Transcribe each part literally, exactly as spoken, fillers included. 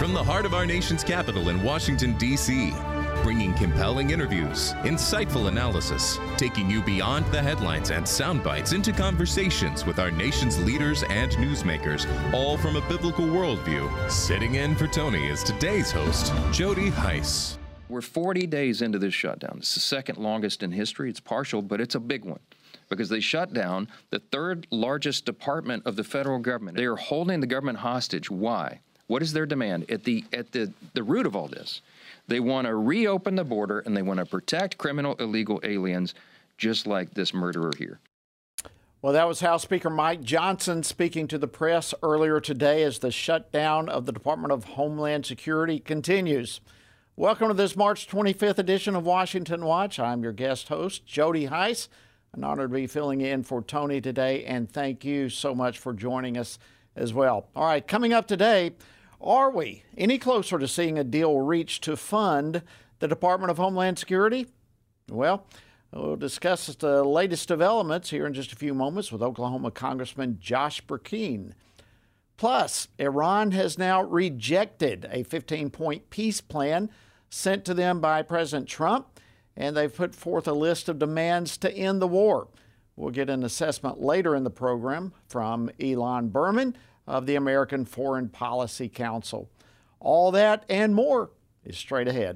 From the heart of our nation's capital in Washington, D C, bringing compelling interviews, insightful analysis, taking you beyond the headlines and sound bites into conversations with our nation's leaders and newsmakers, all from a biblical worldview. Sitting in for Tony is today's host, Jody Hice. We're forty days into this shutdown. It's the second longest in history. It's partial, but it's a big one because they shut down the third largest department of the federal government. They are holding the government hostage. Why? What is their demand? At the, at the, the root of all this, they want to reopen the border and they want to protect criminal illegal aliens just like this murderer here. Well, that was House Speaker Mike Johnson speaking to the press earlier today as the shutdown of the Department of Homeland Security continues. Welcome to this March twenty-fifth edition of Washington Watch. I'm your guest host, Jody Hice. An honor to be filling in for Tony today, and thank you so much for joining us as well. All right, coming up today, are we any closer to seeing a deal reached to fund the Department of Homeland Security? Well, we'll discuss the latest developments here in just a few moments with Oklahoma Congressman Josh Burkeen. Plus, Iran has now rejected a fifteen-point peace plan sent to them by President Trump, and they've put forth a list of demands to end the war. We'll get an assessment later in the program from Elon Berman of the American Foreign Policy Council. All that and more is straight ahead.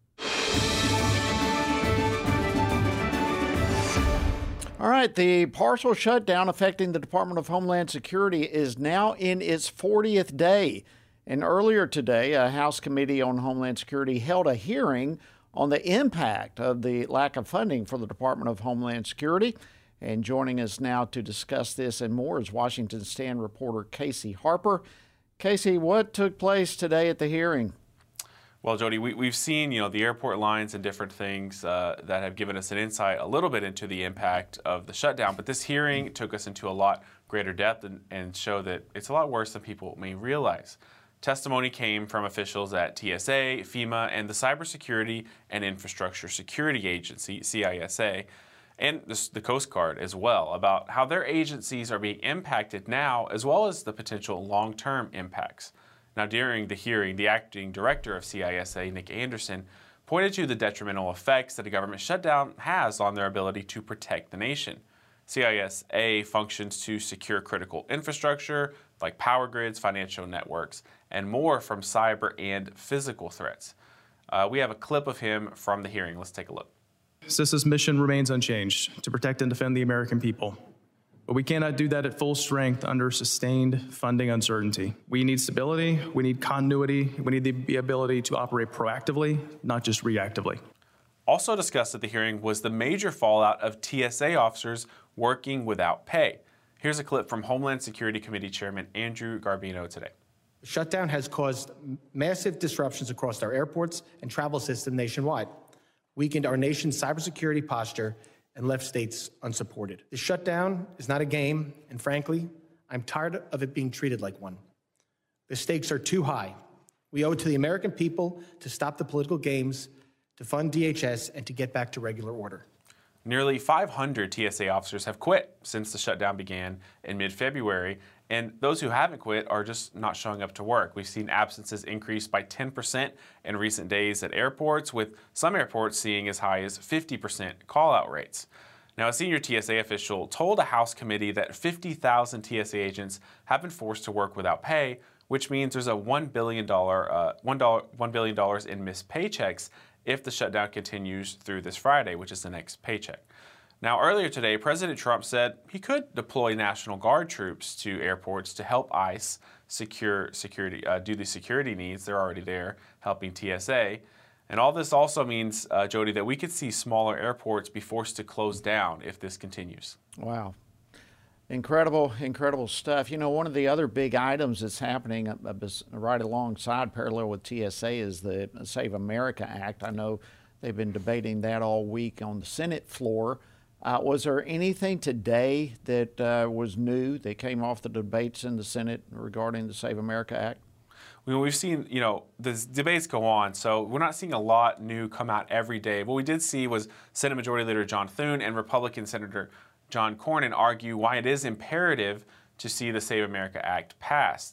All right, the partial shutdown affecting the Department of Homeland Security is now in its fortieth day. And earlier today, a House Committee on Homeland Security held a hearing on the impact of the lack of funding for the Department of Homeland Security. And joining us now to discuss this and more is Washington Stand reporter Casey Harper. Casey, what took place today at the hearing? Well, Jody, we, we've seen, you know, the airport lines and different things uh, that have given us an insight a little bit into the impact of the shutdown. But this hearing took us into a lot greater depth and, and showed that it's a lot worse than people may realize. Testimony came from officials at T S A, FEMA, and the Cybersecurity and Infrastructure Security Agency, C I S A, and the, the Coast Guard as well, about how their agencies are being impacted now, as well as the potential long-term impacts. Now, during the hearing, the acting director of C I S A, Nick Anderson, pointed to the detrimental effects that a government shutdown has on their ability to protect the nation. C I S A functions to secure critical infrastructure like power grids, financial networks, and more from cyber and physical threats. Uh, we have a clip of him from the hearing. Let's take a look. C I S A's mission remains unchanged, to protect and defend the American people. But we cannot do that at full strength under sustained funding uncertainty. We need stability, we need continuity, we need the ability to operate proactively, not just reactively. Also discussed at the hearing was the major fallout of T S A officers working without pay. Here's a clip from Homeland Security Committee Chairman Andrew Garbino today. The shutdown has caused massive disruptions across our airports and travel system nationwide, weakened our nation's cybersecurity posture, and left states unsupported. The shutdown is not a game, and frankly, I'm tired of it being treated like one. The stakes are too high. We owe it to the American people to stop the political games, to fund D H S, and to get back to regular order. Nearly five hundred T S A officers have quit since the shutdown began in mid-February, and those who haven't quit are just not showing up to work. We've seen absences increase by ten percent in recent days at airports, with some airports seeing as high as fifty percent call-out rates. Now, a senior T S A official told a House committee that fifty thousand T S A agents have been forced to work without pay, which means there's a one billion dollars uh, one billion dollars in missed paychecks if the shutdown continues through this Friday, which is the next paycheck. Now, earlier today, President Trump said he could deploy National Guard troops to airports to help ICE secure security, uh, do the security needs. They're already there helping T S A. And all this also means, uh, Jody, that we could see smaller airports be forced to close down if this continues. Wow. Incredible, incredible stuff. You know, one of the other big items that's happening right alongside, parallel with T S A, is the Save America Act. I know they've been debating that all week on the Senate floor. Uh, was there anything today that uh, was new that came off the debates in the Senate regarding the Save America Act? Well, we've seen, you know, the debates go on, so we're not seeing a lot new come out every day. What we did see was Senate Majority Leader John Thune and Republican Senator John Cornyn argue why it is imperative to see the Save America Act passed.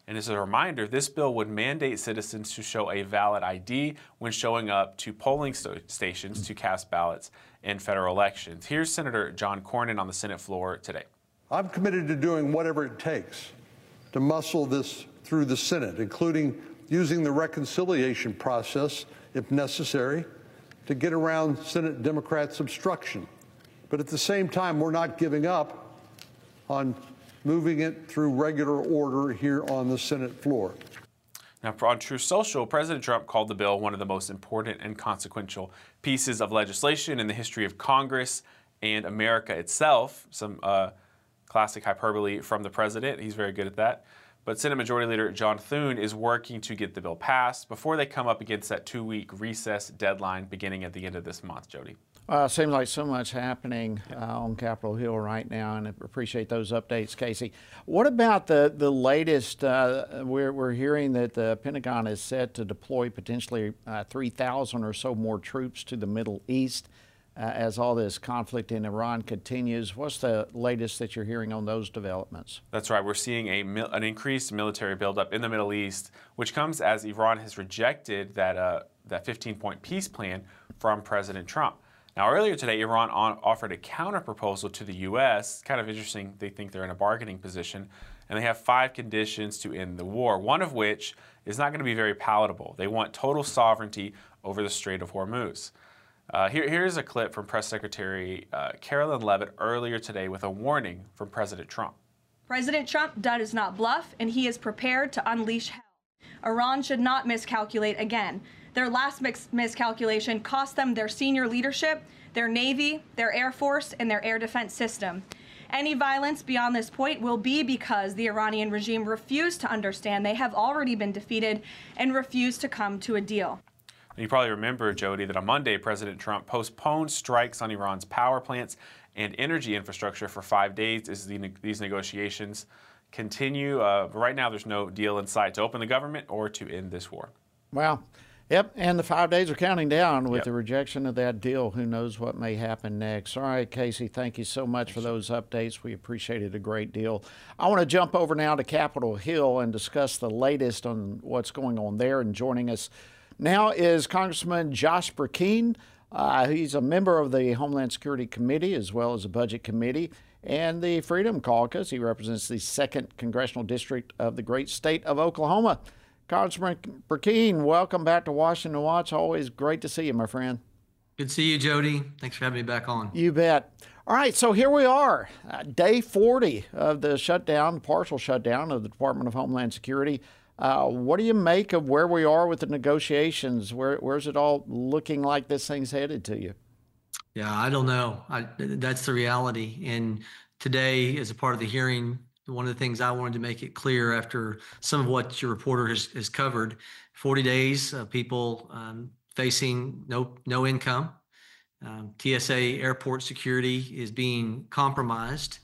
And as a reminder, this bill would mandate citizens to show a valid I D when showing up to polling st- stations to cast ballots in federal elections. Here's Senator John Cornyn on the Senate floor today. I'm committed to doing whatever it takes to muscle this through the Senate, including using the reconciliation process, if necessary, to get around Senate Democrats' obstruction. But at the same time, we're not giving up on moving it through regular order here on the Senate floor. Now, on Truth Social, President Trump called the bill one of the most important and consequential pieces of legislation in the history of Congress and America itself. Some uh, classic hyperbole from the president. He's very good at that. But Senate Majority Leader John Thune is working to get the bill passed before they come up against that two-week recess deadline beginning at the end of this month, Jody. Uh, seems like so much happening uh, on Capitol Hill right now, and I appreciate those updates, Casey. What about the, the latest? Uh, we're, we're hearing that the Pentagon is set to deploy potentially uh, three thousand or so more troops to the Middle East uh, as all this conflict in Iran continues. What's the latest that you're hearing on those developments? That's right. We're seeing a mil- an increased military buildup in the Middle East, which comes as Iran has rejected that uh, that fifteen-point peace plan from President Trump. Now, earlier today, Iran on, offered a counterproposal to the U S. Kind of interesting. They think they're in a bargaining position, and they have five conditions to end the war, one of which is not going to be very palatable. They want total sovereignty over the Strait of Hormuz. Uh, here, here's a clip from Press Secretary uh, Carolyn Leavitt earlier today with a warning from President Trump. President Trump does not bluff, and he is prepared to unleash hell. Iran should not miscalculate again. Their last mis- miscalculation cost them their senior leadership, their Navy, their Air Force, and their air defense system. Any violence beyond this point will be because the Iranian regime refused to understand they have already been defeated and refused to come to a deal. You probably remember, Jody, that on Monday, President Trump postponed strikes on Iran's power plants and energy infrastructure for five days as the, these negotiations continue. Uh, but right now, there's no deal in sight to open the government or to end this war. Well, yep, and the five days are counting down with Yep. the rejection of that deal. Who knows what may happen next? All right, Casey, thank you so much for those updates. We appreciate it a great deal. I want to jump over now to Capitol Hill and discuss the latest on what's going on there. And joining us now is Congressman Josh Brecheen. Uh, he's a member of the Homeland Security Committee as well as the Budget Committee and the Freedom Caucus. He represents the second Congressional District of the great state of Oklahoma. Congressman Brecheen, welcome back to Washington Watch. Always great to see you, my friend. Good to see you, Jody. Thanks for having me back on. You bet. All right, so here we are, uh, day forty of the shutdown, partial shutdown of the Department of Homeland Security. Uh, what do you make of where we are with the negotiations? Where, where's it all looking like this thing's headed to you? Yeah, I don't know. I, that's the reality. And today, as a part of the hearing, one of the things I wanted to make it clear after some of what your reporter has, has covered, forty days of people um, facing no no income. Um, T S A airport security is being compromised.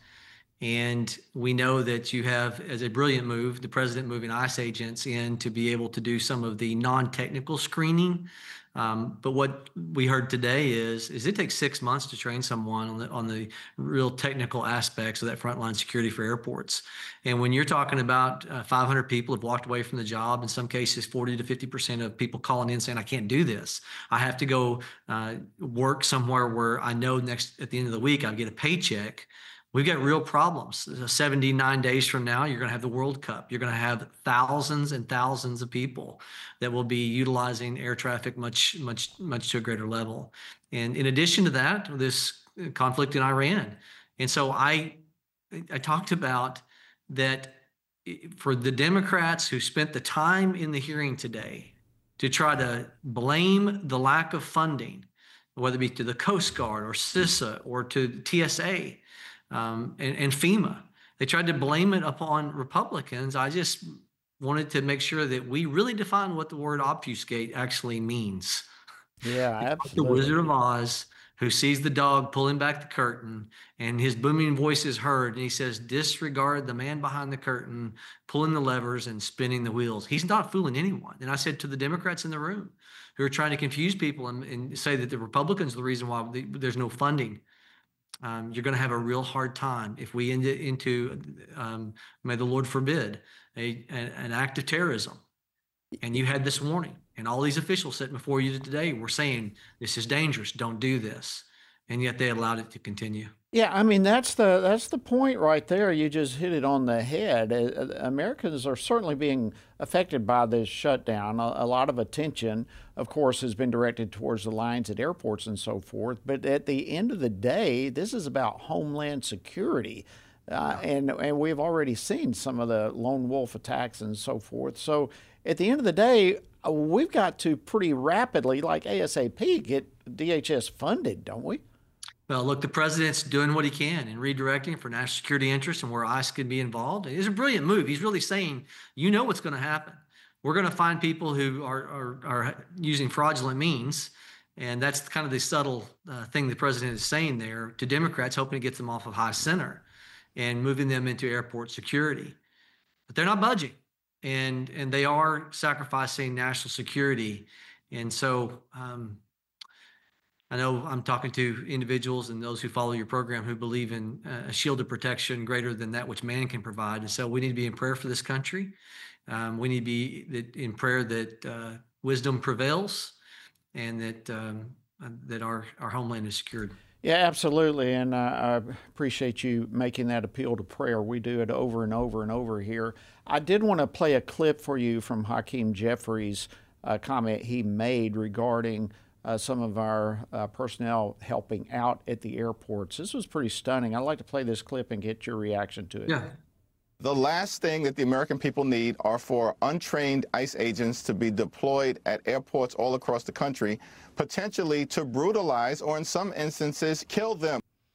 And we know that you have, as a brilliant move, the president moving ICE agents in to be able to do some of the non-technical screening. Um, but what we heard today is, is it takes six months to train someone on the on the real technical aspects of that frontline security for airports. And when you're talking about uh, five hundred people have walked away from the job, in some cases forty to fifty percent of people calling in saying, I can't do this. I have to go uh, work somewhere where I know next at the end of the week I'll get a paycheck. We've got real problems. seventy-nine days from now, you're going to have the World Cup. You're going to have thousands and thousands of people that will be utilizing air traffic much, much, much to a greater level. And in addition to that, this conflict in Iran. And so I, I talked about that for the Democrats who spent the time in the hearing today to try to blame the lack of funding, whether it be to the Coast Guard or CISA or to T S A, Um, and, and FEMA. They tried to blame it upon Republicans. I just wanted to make sure that we really define what the word obfuscate actually means. Yeah, absolutely. The Wizard of Oz, who sees the dog pulling back the curtain, and his booming voice is heard, and he says, disregard the man behind the curtain, pulling the levers and spinning the wheels. He's not fooling anyone. And I said to the Democrats in the room who are trying to confuse people and, and say that the Republicans are the reason why they, there's no funding. Um, you're going to have a real hard time if we end it into, um, may the Lord forbid, a, a an act of terrorism, and you had this warning, and all these officials sitting before you today were saying this is dangerous, don't do this, and yet they allowed it to continue. Yeah, I mean, that's the that's the point right there. You just hit it on the head. Uh, Americans are certainly being affected by this shutdown. A, a lot of attention, of course, has been directed towards the lines at airports and so forth. But at the end of the day, this is about homeland security. Uh, and, and we've already seen some of the lone wolf attacks and so forth. So at the end of the day, uh, we've got to pretty rapidly, like ASAP, get D H S funded, don't we? Well, look, the president's doing what he can and redirecting for national security interests and where ICE could be involved. It's a brilliant move. He's really saying, you know what's going to happen. We're going to find people who are, are, are using fraudulent means. And that's kind of the subtle uh, thing the president is saying there to Democrats, hoping to get them off of high center and moving them into airport security. But they're not budging. And, and they are sacrificing national security. And so, um, I know I'm talking to individuals and those who follow your program who believe in a shield of protection greater than that which man can provide. And so we need to be in prayer for this country. Um, we need to be in prayer that uh, wisdom prevails and that um, that our, our homeland is secured. Yeah, absolutely. And uh, I appreciate you making that appeal to prayer. We do it over and over and over here. I did want to play a clip for you from Hakeem Jeffries' uh, comment he made regarding Uh, some of our uh, personnel helping out at the airports. This was pretty stunning. I'd like to play this clip and get your reaction to it. Yeah. The last thing that the American people need are for untrained ICE agents to be deployed at airports all across the country, potentially to brutalize or in some instances kill them.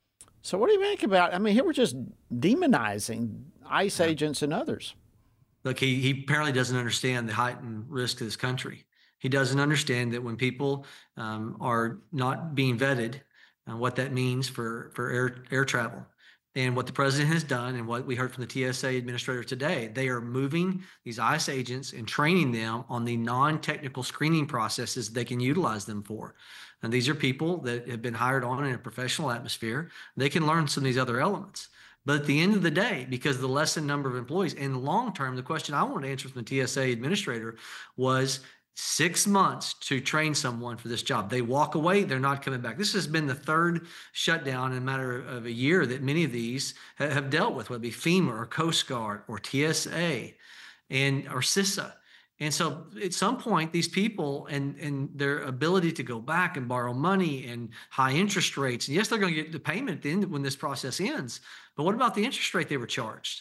So what do you think about, I mean, here we're just demonizing ICE yeah. agents and others. Look, he, he apparently doesn't understand the heightened risk of this country. He doesn't understand that when people um, are not being vetted, uh, what that means for, for air, air travel. And what the president has done and what we heard from the T S A administrator today, they are moving these ICE agents and training them on the non-technical screening processes they can utilize them for. And these are people that have been hired on in a professional atmosphere. They can learn some of these other elements. But at the end of the day, because of the lessened number of employees, and long term, the question I wanted to answer from the T S A administrator was, Six months to train someone for this job. They walk away, they're not coming back. This has been the third shutdown in a matter of a year that many of these ha- have dealt with, whether it be FEMA or Coast Guard or T S A and or CISA. And so at some point, these people and, and their ability to go back and borrow money and high interest rates, and yes, they're going to get the payment at the end when this process ends, but what about the interest rate they were charged?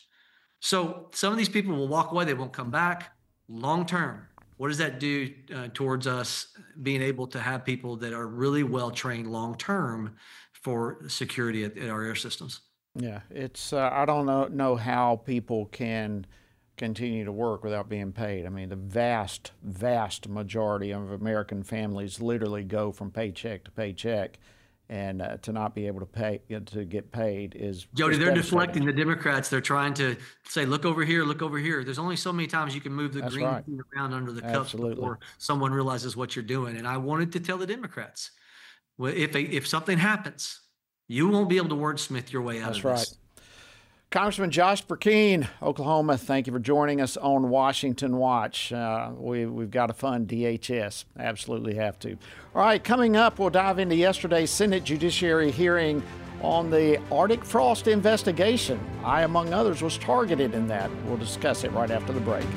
So some of these people will walk away, they won't come back long term. What does that do uh, towards us being able to have people that are really well trained long term for security at, at our air systems? Yeah, it's uh, I don't know know how people can continue to work without being paid. I mean, the vast, vast majority of American families literally go from paycheck to paycheck. And uh, to not be able to pay to get paid is Jody. They're deflecting the Democrats. They're trying to say, "Look over here, look over here." There's only so many times you can move the That's green right. around under the cup Absolutely. before someone realizes what you're doing. And I wanted to tell the Democrats, well, if a, if something happens, you won't be able to wordsmith your way out That's of right. this. Congressman Josh Burkeen, Oklahoma, thank you for joining us on Washington Watch. Uh, we, we've got to fund D H S. Absolutely have to. All right, coming up, we'll dive into yesterday's Senate Judiciary hearing on the Arctic frost investigation. I, among others, was targeted in that. We'll discuss it right after the break.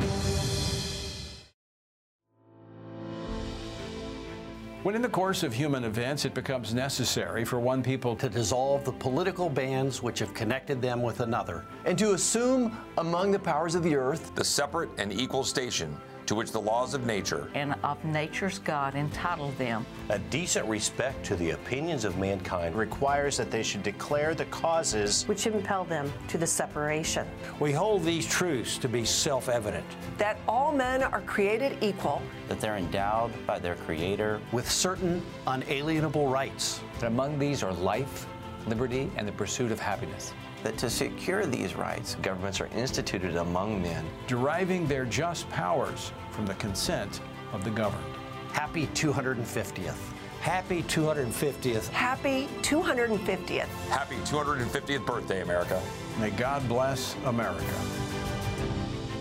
When in the course of human events it becomes necessary for one people to dissolve the political bands which have connected them with another, and to assume among the powers of the earth the separate and equal station to which the laws of nature and of nature's God entitled them. A decent respect to the opinions of mankind requires that they should declare the causes which impel them to the separation. We hold these truths to be self-evident. That all men are created equal. That they're endowed by their Creator with certain unalienable rights. And among these are life, liberty, and the pursuit of happiness. That to secure these rights, governments are instituted among men, deriving their just powers from the consent of the governed. Happy two hundred fiftieth. Happy two hundred fiftieth. Happy two hundred fiftieth. Happy two hundred fiftieth birthday, America. May God bless America.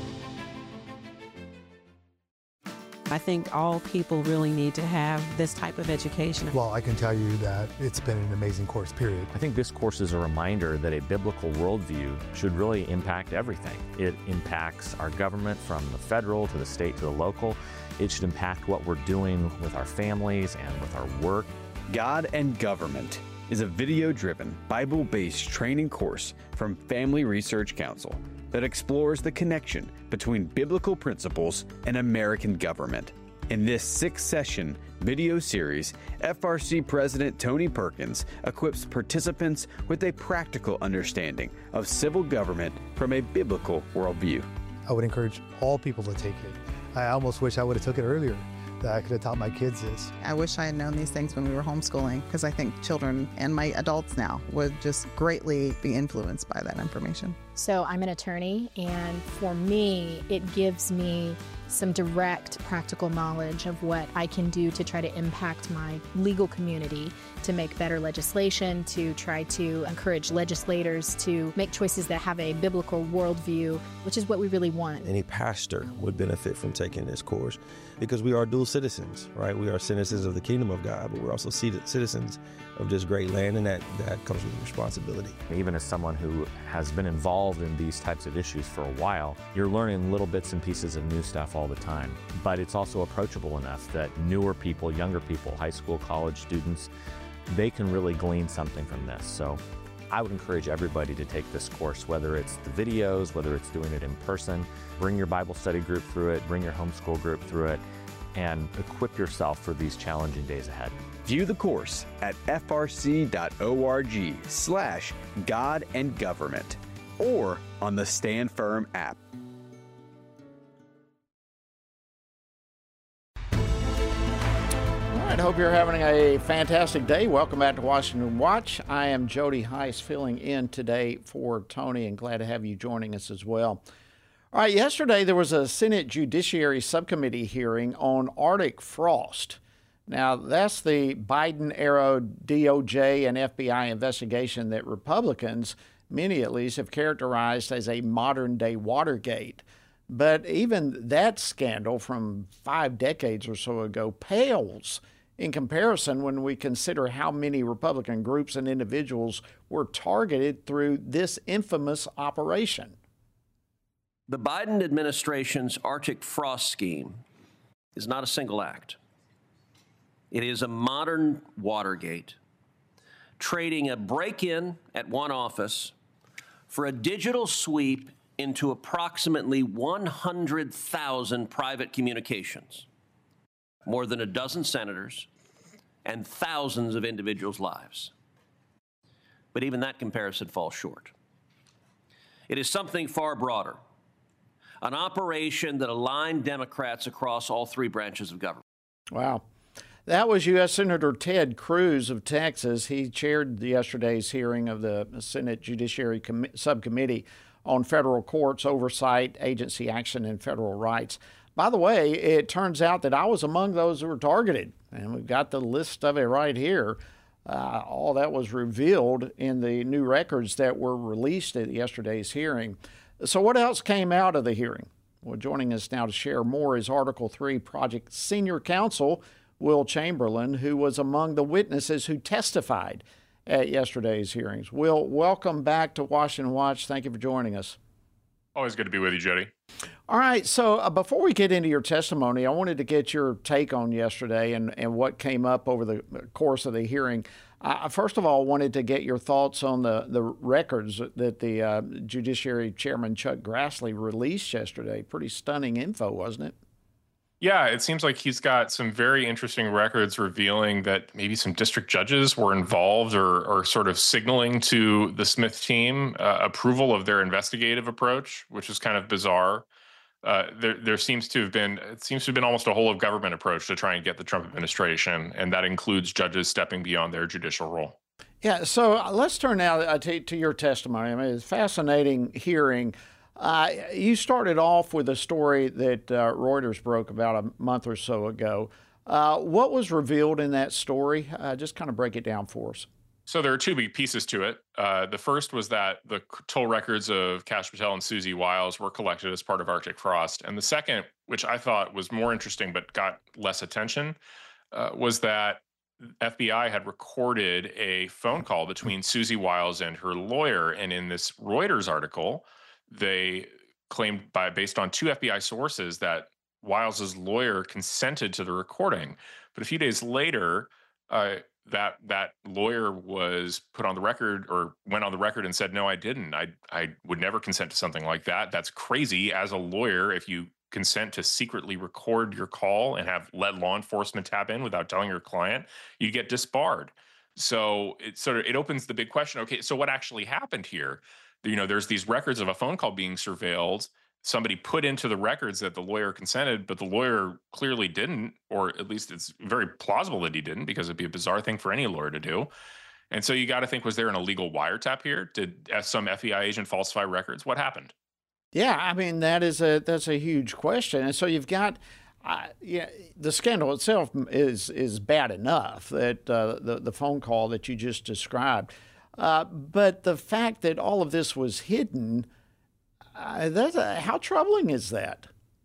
I think all people really need to have this type of education. Well, I can tell you that it's been an amazing course, period. I think this course is a reminder that a biblical worldview should really impact everything. It impacts our government from the federal to the state to the local. It should impact what we're doing with our families and with our work. God and Government is a video-driven, Bible-based training course from Family Research Council that explores the connection between biblical principles and American government. In this six-session video series, F R C President Tony Perkins equips participants with a practical understanding of civil government from a biblical worldview. I would encourage all people to take it. I almost wish I would have took it earlier, that I could have taught my kids this. I wish I had known these things when we were homeschooling, because I think children and my adults now would just greatly be influenced by that information. So I'm an attorney, and for me, it gives me some direct practical knowledge of what I can do to try to impact my legal community, to make better legislation, to try to encourage legislators to make choices that have a biblical worldview, which is what we really want. Any pastor would benefit from taking this course because we are dual citizens, right? We are citizens of the kingdom of God, but we're also citizens of this great land, and that, that comes with responsibility. Even as someone who has been involved in these types of issues for a while, you're learning little bits and pieces of new stuff all the time. But it's also approachable enough that newer people, younger people, high school, college students, they can really glean something from this. So I would encourage everybody to take this course, whether it's the videos, whether it's doing it in person. Bring your Bible study group through it, bring your homeschool group through it, and equip yourself for these challenging days ahead. View the course at frc.org slash God and Government or on the Stand Firm app. All right, hope you're having a fantastic day. Welcome back to Washington Watch. I am Jody Heiss filling in today for Tony, and glad to have you joining us as well. All right, yesterday there was a Senate Judiciary Subcommittee hearing on Arctic frost. Now, that's the Biden-era D O J and F B I investigation that Republicans, many at least, have characterized as a modern-day Watergate. But even that scandal from five decades or so ago pales in comparison when we consider how many Republican groups and individuals were targeted through this infamous operation. The Biden administration's Arctic frost scheme is not a single act. It is a modern Watergate, trading a break-in at one office for a digital sweep into approximately one hundred thousand private communications, more than a dozen senators, and thousands of individuals' lives. But even that comparison falls short. It is something far broader, an operation that aligned Democrats across all three branches of government. Wow. That was U S Senator Ted Cruz of Texas. He chaired yesterday's hearing of the Senate Judiciary Com- Subcommittee on Federal Courts Oversight, Agency Action, and Federal Rights. By the way, it turns out that I was among those who were targeted, and we've got the list of it right here. Uh, all that was revealed in the new records that were released at yesterday's hearing. So what else came out of the hearing? Well, joining us now to share more is Article three Project Senior Counsel Will Chamberlain, who was among the witnesses who testified at yesterday's hearings. Will, welcome back to Washington Watch. Thank you for joining us. Always good to be with you, Jody. All right, so uh, before we get into your testimony, I wanted to get your take on yesterday and, and what came up over the course of the hearing. I, first of all, wanted to get your thoughts on the, the records that the uh, Judiciary Chairman Chuck Grassley released yesterday. Pretty stunning info, wasn't it? Yeah, it seems like he's got some very interesting records revealing that maybe some district judges were involved or, or sort of signaling to the Smith team uh, approval of their investigative approach, which is kind of bizarre. Uh, there, there seems to have been, it seems to have been almost a whole of government approach to try and get the Trump administration, and that includes judges stepping beyond their judicial role. Yeah, so let's turn now to, to your testimony. I mean, it's fascinating hearing. Uh, you started off with a story that uh, Reuters broke about a month or so ago. Uh, what was revealed in that story? Uh, just kind of break it down for us. So there are two big pieces to it. Uh, the first was that the toll records of Kash Patel and Susie Wiles were collected as part of Arctic Frost. And the second, which I thought was more interesting but got less attention, uh, was that F B I had recorded a phone call between Susie Wiles and her lawyer. And in this Reuters article, they claimed, by based on two F B I sources, that Wiles's lawyer consented to the recording. But a few days later, uh, that that lawyer was put on the record, or went on the record and said, no, I didn't. I I would never consent to something like that. That's crazy. As a lawyer, if you consent to secretly record your call and have let law enforcement tap in without telling your client, you get disbarred. So it sort of it opens the big question. Okay, so what actually happened here? You know, there's these records of a phone call being surveilled. Somebody put into the records that the lawyer consented, but the lawyer clearly didn't, or at least it's very plausible that he didn't, because it'd be a bizarre thing for any lawyer to do. And so you got to think, was there an illegal wiretap here? Did some F B I agent falsify records? What happened? Yeah, I mean, that is a that's a huge question. And so you've got, uh, yeah, the scandal itself is is bad enough, that uh, the the phone call that you just described, uh, but the fact that all of this was hidden. Uh, that's a, how troubling is that?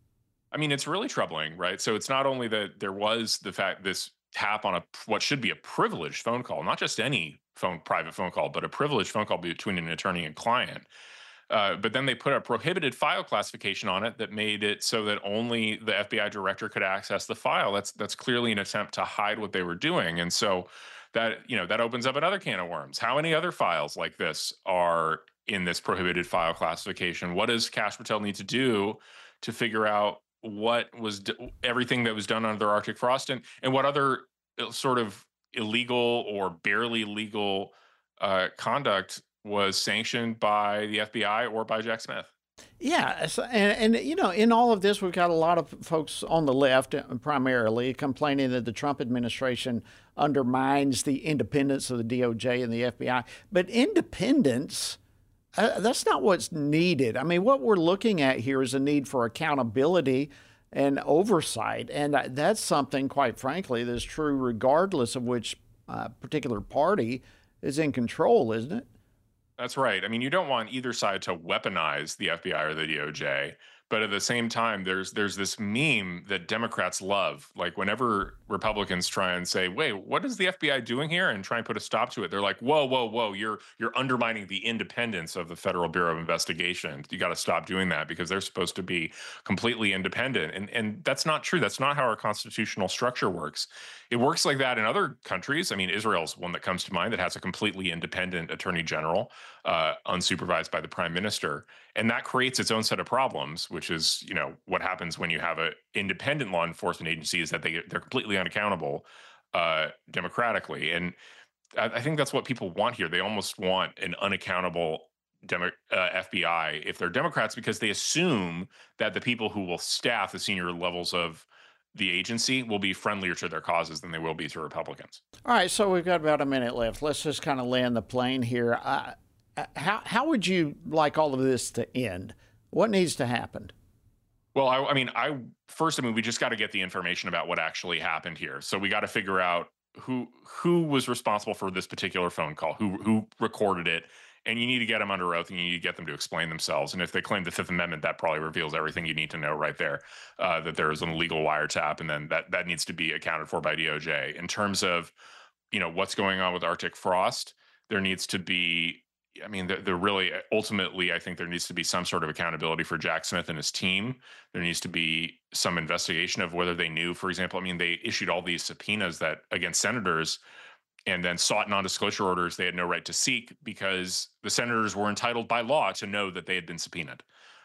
I mean, it's really troubling, right? So it's not only that there was the fact this tap on a what should be a privileged phone call, not just any phone private phone call, but a privileged phone call between an attorney and client. Uh, but then they put a prohibited file classification on it that made it so that only the F B I director could access the file. That's that's clearly an attempt to hide what they were doing, and so that you know that opens up another can of worms. How many other files like this are in this prohibited file classification? What does Kash Patel need to do to figure out what was everything that was done under Arctic Frost, and, and what other sort of illegal or barely legal uh, conduct was sanctioned by the F B I or by Jack Smith? Yeah, and, and you know, in all of this, we've got a lot of folks on the left primarily complaining that the Trump administration undermines the independence of the D O J and the F B I. But independence, Uh, that's not what's needed. I mean, what we're looking at here is a need for accountability and oversight. And that's something, quite frankly, that's true regardless of which uh, particular party is in control, isn't it? That's right. I mean, you don't want either side to weaponize the F B I or the D O J. But at the same time, there's there's this meme that Democrats love. Like whenever Republicans try and say, wait, what is the F B I doing here? And try and put a stop to it. They're like, whoa, whoa, whoa, you're you're undermining the independence of the Federal Bureau of Investigation. You got to stop doing that because they're supposed to be completely independent. And, and that's not true. That's not how our constitutional structure works. It works like that in other countries. I mean, Israel's one that comes to mind that has a completely independent attorney general, uh, unsupervised by the prime minister. And that creates its own set of problems, which is, you know, what happens when you have an independent law enforcement agency is that they, they're completely unaccountable uh, democratically. And I, I think that's what people want here. They almost want an unaccountable Demo, uh, F B I if they're Democrats, because they assume that the people who will staff the senior levels of the agency will be friendlier to their causes than they will be to Republicans. All right, so we've got about a minute left. Let's just kind of land the plane here. Uh, how how would you like all of this to end? What needs to happen? Well, I, I mean, I first, I mean, we just got to get the information about what actually happened here. So we got to figure out who who was responsible for this particular phone call, who who recorded it. And you need to get them under oath, and you need to get them to explain themselves. And if they claim the Fifth Amendment, that probably reveals everything you need to know right there, uh, that there is an illegal wiretap, and then that that needs to be accounted for by D O J. In terms of, you know, what's going on with Arctic Frost, there needs to be, I mean, there, there really, ultimately, I think there needs to be some sort of accountability for Jack Smith and his team. There needs to be some investigation of whether they knew, for example, I mean, they issued all these subpoenas that against senators and then sought non-disclosure orders they had no right to seek because the senators were entitled by law to know that they had been subpoenaed.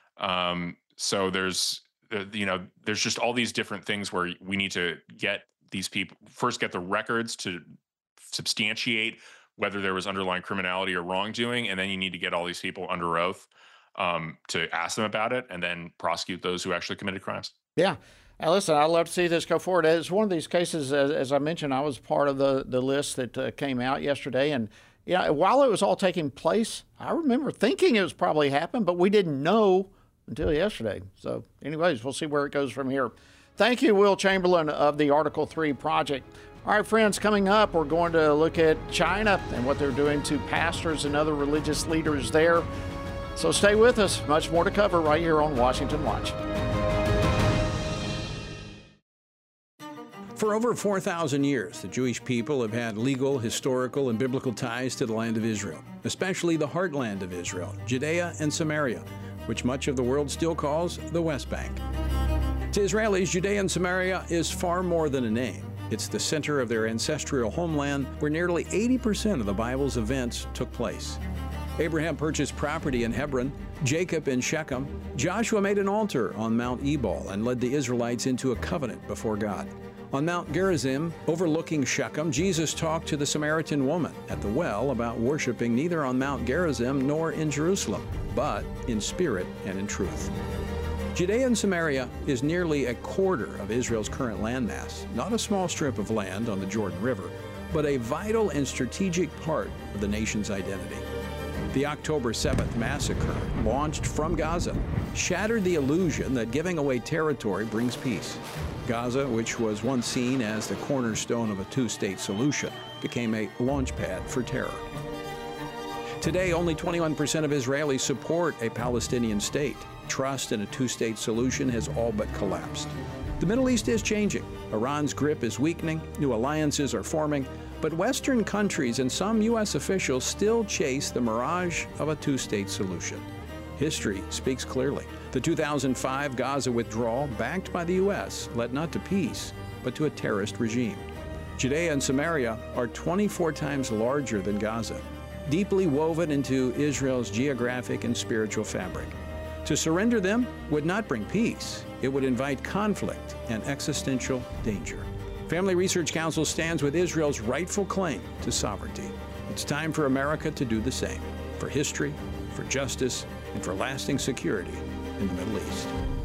Um, so there's, uh, you know, there's just all these different things where we need to get these people, first get the records to substantiate whether there was underlying criminality or wrongdoing, and then you need to get all these people under oath um, to ask them about it, and then prosecute those who actually committed crimes. Yeah. Now, listen, I'd love to see this go forward. It's one of these cases, as, as I mentioned, I was part of the, the list that uh, came out yesterday. And you know, while it was all taking place, I remember thinking it was probably happened, but we didn't know until yesterday. So anyways, we'll see where it goes from here. Thank you, Will Chamberlain of the Article three Project. All right, friends, coming up, we're going to look at China and what they're doing to pastors and other religious leaders there. So stay with us. Much more to cover right here on Washington Watch. For over four thousand years, the Jewish people have had legal, historical, and biblical ties to the land of Israel, especially the heartland of Israel, Judea and Samaria, which much of the world still calls the West Bank. To Israelis, Judea and Samaria is far more than a name. It's the center of their ancestral homeland where nearly eighty percent of the Bible's events took place. Abraham purchased property in Hebron, Jacob in Shechem. Joshua made an altar on Mount Ebal and led the Israelites into a covenant before God. On Mount Gerizim, overlooking Shechem, Jesus talked to the Samaritan woman at the well about worshiping neither on Mount Gerizim nor in Jerusalem, but in spirit and in truth. Judea and Samaria is nearly a quarter of Israel's current landmass, not a small strip of land on the Jordan River, but a vital and strategic part of the nation's identity. The October seventh massacre, launched from Gaza, shattered the illusion that giving away territory brings peace. Gaza, which was once seen as the cornerstone of a two-state solution, became a launchpad for terror. Today, only twenty-one percent of Israelis support a Palestinian state. Trust in a two-state solution has all but collapsed. The Middle East is changing. Iran's grip is weakening, new alliances are forming, but Western countries and some U S officials still chase the mirage of a two-state solution. History speaks clearly. The two thousand five Gaza withdrawal, backed by the U S, led not to peace, but to a terrorist regime. Judea and Samaria are twenty-four times larger than Gaza, deeply woven into Israel's geographic and spiritual fabric. To surrender them would not bring peace. It would invite conflict and existential danger. Family Research Council stands with Israel's rightful claim to sovereignty. It's time for America to do the same, for history, for justice, and for lasting security in the Middle East.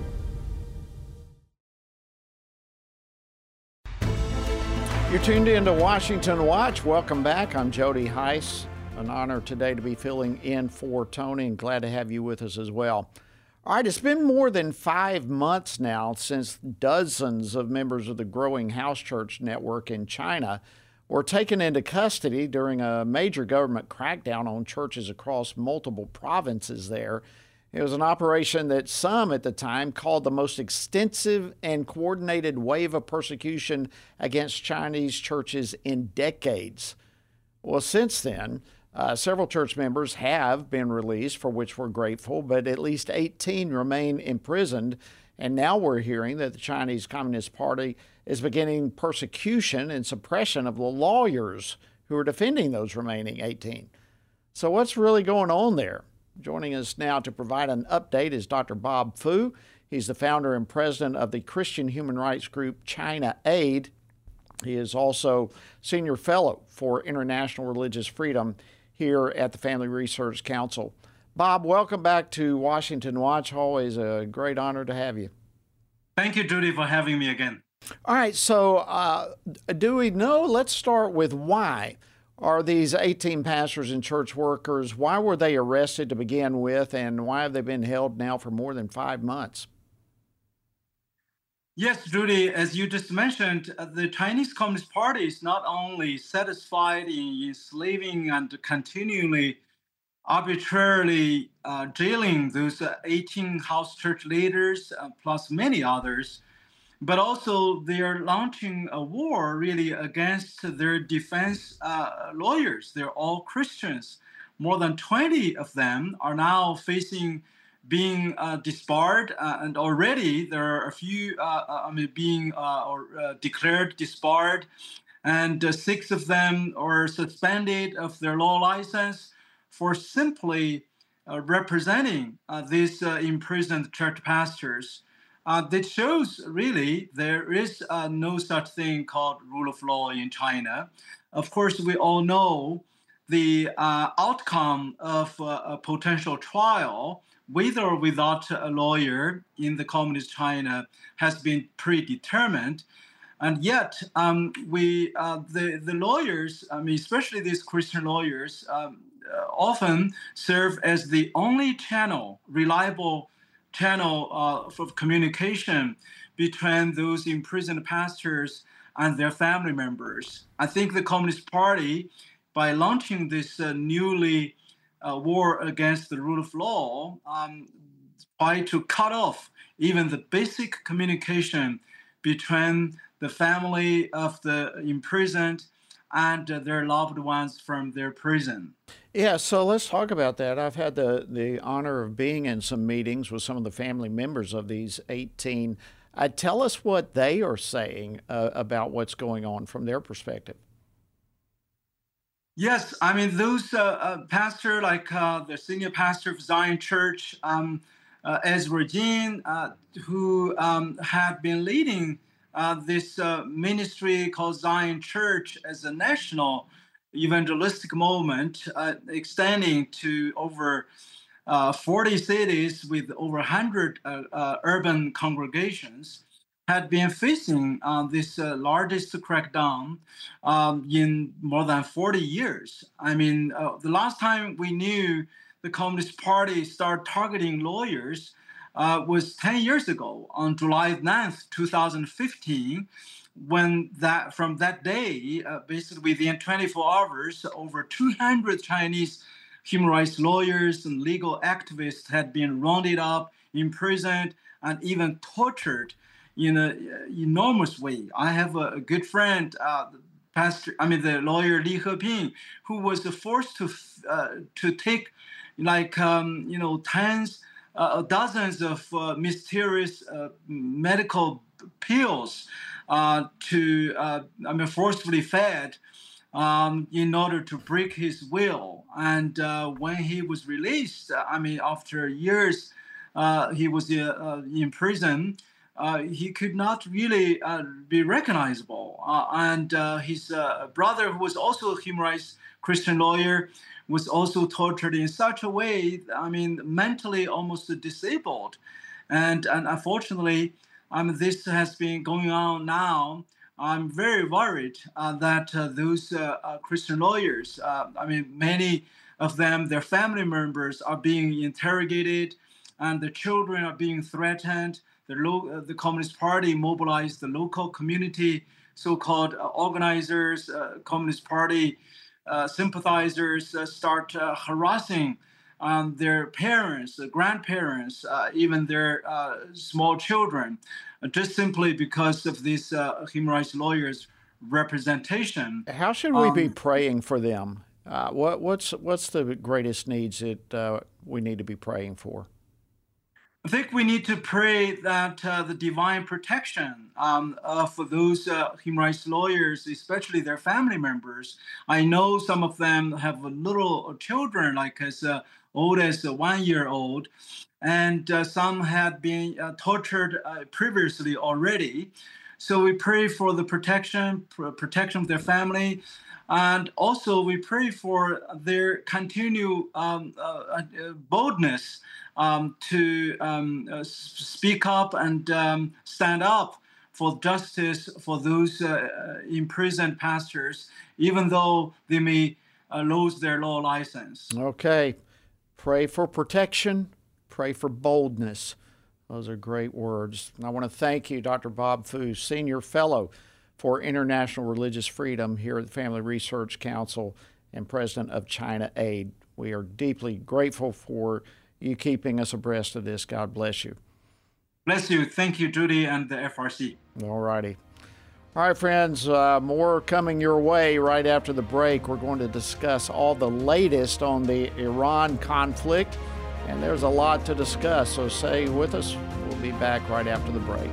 You're tuned in to Washington Watch. Welcome back. I'm Jody Heiss. An honor today to be filling in for Tony, and glad to have you with us as well. All right, it's been more than five months now since dozens of members of the growing house church network in China were taken into custody during a major government crackdown on churches across multiple provinces there. It was an operation that some at the time called the most extensive and coordinated wave of persecution against Chinese churches in decades. Well, since then, Uh, several church members have been released, for which we're grateful, but at least eighteen remain imprisoned. And now we're hearing that the Chinese Communist Party is beginning persecution and suppression of the lawyers who are defending those remaining eighteen. So what's really going on there? Joining us now to provide an update is Doctor Bob Fu. He's the founder and president of the Christian human rights group China Aid. He is also senior fellow for international religious freedom here at the Family Research Council. Bob, welcome back to Washington Watch. Always a great honor to have you. Thank you, Judy, for having me again. All right, so uh, do we know, let's start with why are these eighteen pastors and church workers, why were they arrested to begin with, and why have they been held now for more than five months? Yes, Judy, as you just mentioned, the Chinese Communist Party is not only satisfied in enslaving and continually arbitrarily uh, jailing those uh, eighteen house church leaders, uh, plus many others, but also they are launching a war really against their defense uh, lawyers. They're all Christians. More than twenty of them are now facing being uh, disbarred, uh, and already there are a few uh, I mean, being uh, or, uh, declared disbarred, and uh, six of them are suspended of their law license for simply uh, representing uh, these uh, imprisoned church pastors. Uh, that shows really there is uh, no such thing called rule of law in China. Of course, we all know the uh, outcome of uh, a potential trial, with or without a lawyer in the communist China, has been predetermined. And yet, um, we uh, the, the lawyers, I mean, especially these Christian lawyers, um, uh, often serve as the only channel, reliable channel uh, of communication between those imprisoned pastors and their family members. I think the Communist Party, by launching this uh, newly uh, war against the rule of law, um, try to cut off even the basic communication between the family of the imprisoned and uh, their loved ones from their prison. Yeah, so let's talk about that. I've had the, the honor of being in some meetings with some of the family members of these eighteen. Uh, tell us what they are saying uh, about what's going on from their perspective. Yes, I mean, those uh, uh, pastor, like uh, the senior pastor of Zion Church, um, uh, Ezra Jean, uh, who um, had been leading uh, this uh, ministry called Zion Church as a national evangelistic movement, uh, extending to over uh, forty cities with over one hundred uh, uh, urban congregations, had been facing uh, this uh, largest crackdown um, in more than forty years. I mean, uh, the last time we knew the Communist Party started targeting lawyers uh, was ten years ago, on July ninth, two thousand fifteen, when that from that day, uh, basically within twenty-four hours, over two hundred Chinese human rights lawyers and legal activists had been rounded up, imprisoned, and even tortured in an enormous way. I have a, a good friend, uh, Pastor, I mean, the lawyer Li Heping, who was forced to uh, to take, like, um, you know, tens, uh, dozens of uh, mysterious uh, medical pills uh, to, uh, I mean, forcefully fed um, in order to break his will. And uh, when he was released, I mean, after years, uh, he was uh, uh, in prison. Uh, he could not really uh, be recognizable. Uh, and uh, his uh, brother, who was also a human rights Christian lawyer, was also tortured in such a way, I mean, mentally almost disabled. And, and unfortunately, um, this has been going on now. I'm very worried uh, that uh, those uh, uh, Christian lawyers, uh, I mean, many of them, their family members are being interrogated, and the children are being threatened. The, lo- uh, the Communist Party mobilized the local community, so-called uh, organizers, uh, Communist Party uh, sympathizers uh, start uh, harassing um, their parents, uh, grandparents, uh, even their uh, small children, uh, just simply because of these uh, human rights lawyers' representation. How should we um, be praying for them? Uh, what, what's, what's the greatest needs that uh, we need to be praying for? I think we need to pray that uh, the divine protection um, uh, for those uh, human rights lawyers, especially their family members. I know some of them have little children, like as uh, old as a one-year-old, and uh, some had been uh, tortured uh, previously already. So we pray for the protection, pr- protection of their family. And also we pray for their continued um, uh, uh, boldness um, to um, uh, speak up and um, stand up for justice for those uh, imprisoned pastors, even though they may uh, lose their law license. Okay. Pray for protection. Pray for boldness. Those are great words. And I want to thank you, Doctor Bob Fu, Senior Fellow for International Religious Freedom here at the Family Research Council and President of China Aid. We are deeply grateful for you keeping us abreast of this. God bless you. Bless you. Thank you, Judy and the F R C. All righty. All right, friends, uh, more coming your way right after the break. We're going to discuss all the latest on the Iran conflict, and there's a lot to discuss, so stay with us. We'll be back right after the break.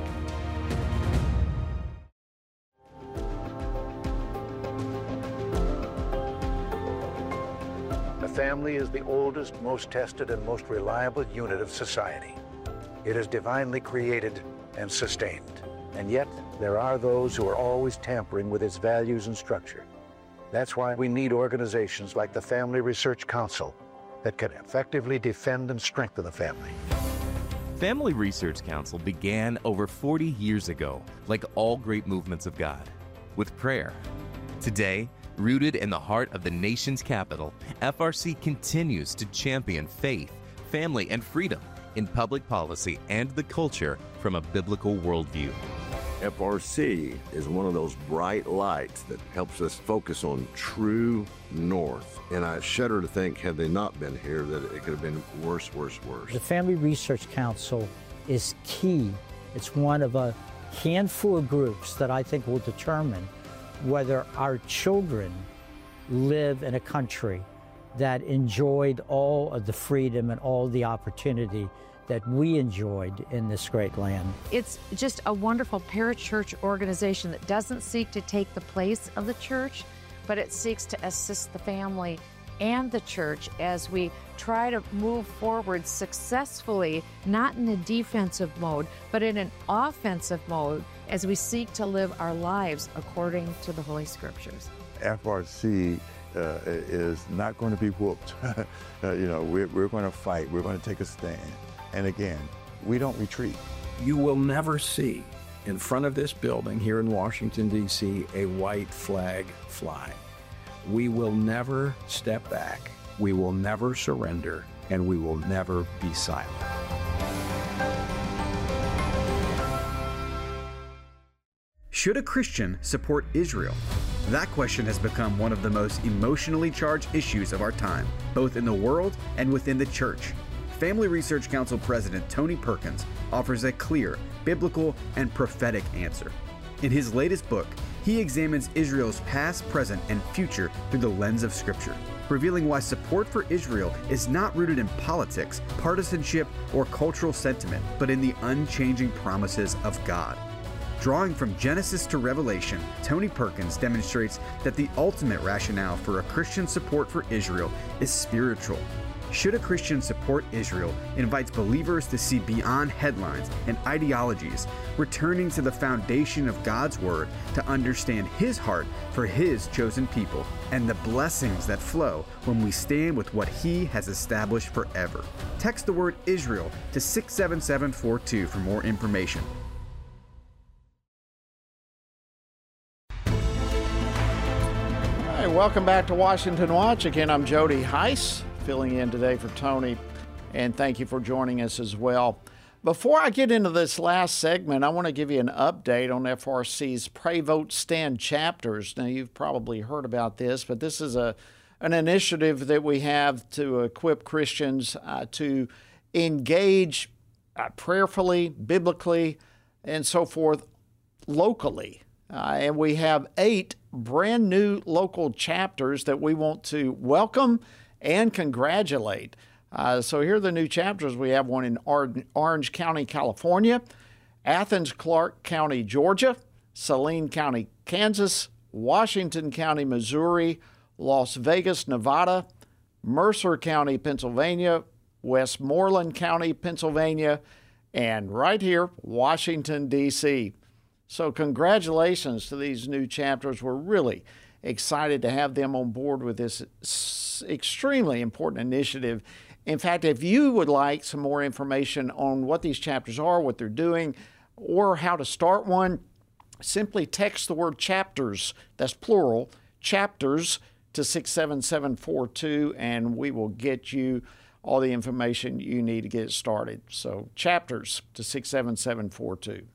The family is the oldest, most tested, and most reliable unit of society. It is divinely created and sustained. And yet, there are those who are always tampering with its values and structure. That's why we need organizations like the Family Research Council that can effectively defend and strengthen the family. Family Research Council began over forty years ago, like all great movements of God, with prayer. Today, rooted in the heart of the nation's capital, F R C continues to champion faith, family, and freedom in public policy and the culture from a biblical worldview. F R C is one of those bright lights that helps us focus on true north. And I shudder to think, had they not been here, that it could have been worse, worse, worse. The Family Research Council is key. It's one of a handful of groups that I think will determine whether our children live in a country that enjoyed all of the freedom and all the opportunity that we enjoyed in this great land. It's just a wonderful parachurch organization that doesn't seek to take the place of the church, but it seeks to assist the family and the church as we try to move forward successfully, not in a defensive mode, but in an offensive mode as we seek to live our lives according to the Holy Scriptures. F R C uh, is not going to be whooped. uh, you know, we're, we're going to fight. We're going to take a stand. And again, we don't retreat. You will never see in front of this building here in Washington, D C, a white flag fly. We will never step back. We will never surrender, and we will never be silent. Should a Christian support Israel? That question has become one of the most emotionally charged issues of our time, both in the world and within the church. Family Research Council President Tony Perkins offers a clear, biblical, and prophetic answer. In his latest book, he examines Israel's past, present, and future through the lens of Scripture, revealing why support for Israel is not rooted in politics, partisanship, or cultural sentiment, but in the unchanging promises of God. Drawing from Genesis to Revelation, Tony Perkins demonstrates that the ultimate rationale for a Christian support for Israel is spiritual. Should a Christian support Israel invites believers to see beyond headlines and ideologies, returning to the foundation of God's Word to understand His heart for His chosen people and the blessings that flow when we stand with what He has established forever. Text the word Israel to six seven seven four two for more information. Hey, welcome back to Washington Watch. Again, I'm Jody Heiss, filling in today for Tony, and thank you for joining us as well. Before I get into this last segment, I want to give you an update on F R C's Pray, Vote, Stand chapters. Now, you've probably heard about this, but this is a an initiative that we have to equip Christians uh, to engage uh, prayerfully, biblically, and so forth locally. Uh, and we have eight brand new local chapters that we want to welcome and congratulate. Uh, so here are the new chapters. We have one in Or- Orange County, California, Athens, Clarke County, Georgia, Saline County, Kansas, Washington County, Missouri, Las Vegas, Nevada, Mercer County, Pennsylvania, Westmoreland County, Pennsylvania, and right here, Washington, D C So congratulations to these new chapters. We're really excited to have them on board with this extremely important initiative. In fact, if you would like some more information on what these chapters are, what they're doing, or how to start one, simply text the word chapters, that's plural, chapters, to six seven seven four two, and we will get you all the information you need to get started. So chapters to six seven seven four two.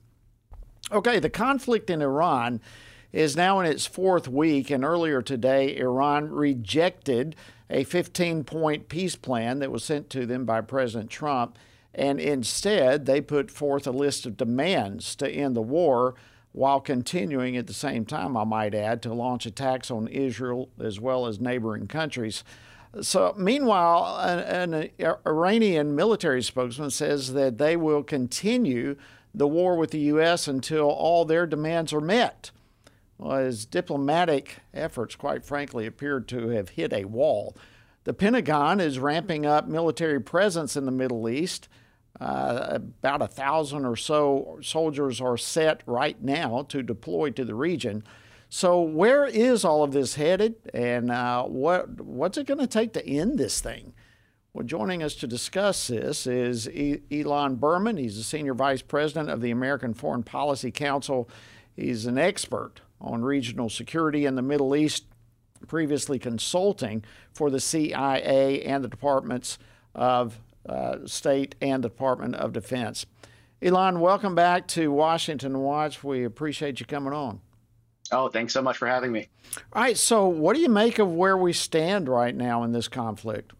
Okay, the conflict in Iran is now in its fourth week, and earlier today, Iran rejected a fifteen-point peace plan that was sent to them by President Trump, and instead they put forth a list of demands to end the war while continuing at the same time, I might add, to launch attacks on Israel as well as neighboring countries. So meanwhile, an, an Iranian military spokesman says that they will continue the war with the U S until all their demands are met. Well, his diplomatic efforts, quite frankly, appeared to have hit a wall. The Pentagon is ramping up military presence in the Middle East. Uh, about a thousand or so soldiers are set right now to deploy to the region. So where is all of this headed, and uh, what what's it going to take to end this thing? Well, joining us to discuss this is e- Elon Berman. He's the Senior Vice President of the American Foreign Policy Council. He's an expert on regional security in the Middle East, previously consulting for the C I A and the Departments of uh, State and the Department of Defense. Elon, welcome back to Washington Watch. We appreciate you coming on. Oh, thanks so much for having me. All right, so what do you make of where we stand right now in this conflict?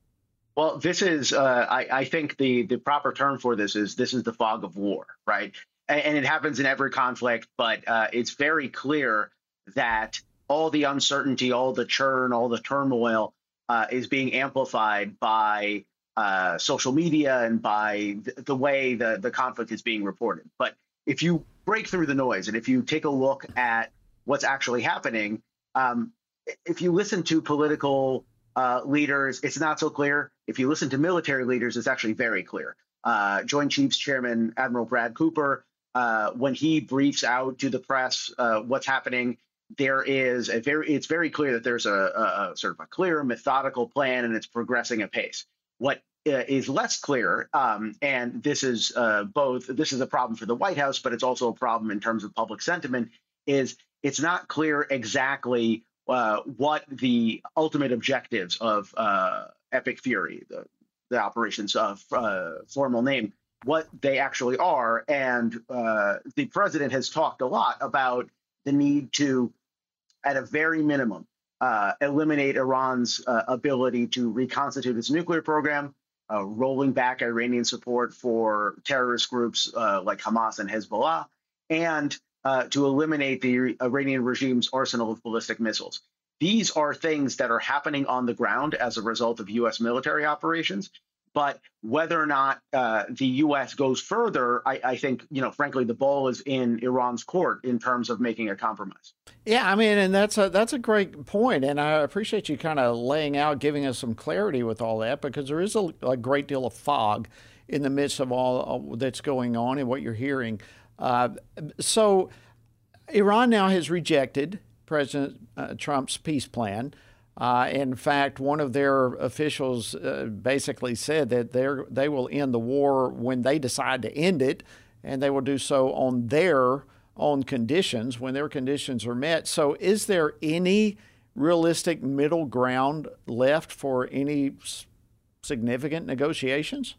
Well, this is, uh, I, I think the, the proper term for this is this is the fog of war, right? And, and it happens in every conflict, but uh, it's very clear that all the uncertainty, all the churn, all the turmoil uh, is being amplified by uh, social media and by th- the way the, the conflict is being reported. But if you break through the noise and if you take a look at what's actually happening, um, if you listen to political uh, leaders, it's not so clear. If you listen to military leaders, it's actually very clear. Uh, Joint Chiefs Chairman Admiral Brad Cooper, uh, when he briefs out to the press uh, what's happening, there is a very, it's very clear that there's a, a, a sort of a clear methodical plan and it's progressing apace. What uh, is less clear, um, and this is uh, both, this is a problem for the White House, but it's also a problem in terms of public sentiment, is it's not clear exactly uh, what the ultimate objectives of uh, Epic Fury, the, the operations of uh, formal name, what they actually are. And uh, the president has talked a lot about the need to, at a very minimum, uh, eliminate Iran's uh, ability to reconstitute its nuclear program, uh, rolling back Iranian support for terrorist groups uh, like Hamas and Hezbollah, and uh, to eliminate the Iranian regime's arsenal of ballistic missiles. These are things that are happening on the ground as a result of U S military operations. But whether or not uh, the U S goes further, I, I think, you know, frankly, the ball is in Iran's court in terms of making a compromise. Yeah, I mean, and that's a that's a great point, and I appreciate you kind of laying out, giving us some clarity with all that, because there is a, a great deal of fog in the midst of all that's going on and what you're hearing. Uh, so, Iran now has rejected President uh, Trump's peace plan. Uh, in fact, one of their officials uh, basically said that they they will end the war when they decide to end it, and they will do so on their own conditions, when their conditions are met. So is there any realistic middle ground left for any s- significant negotiations?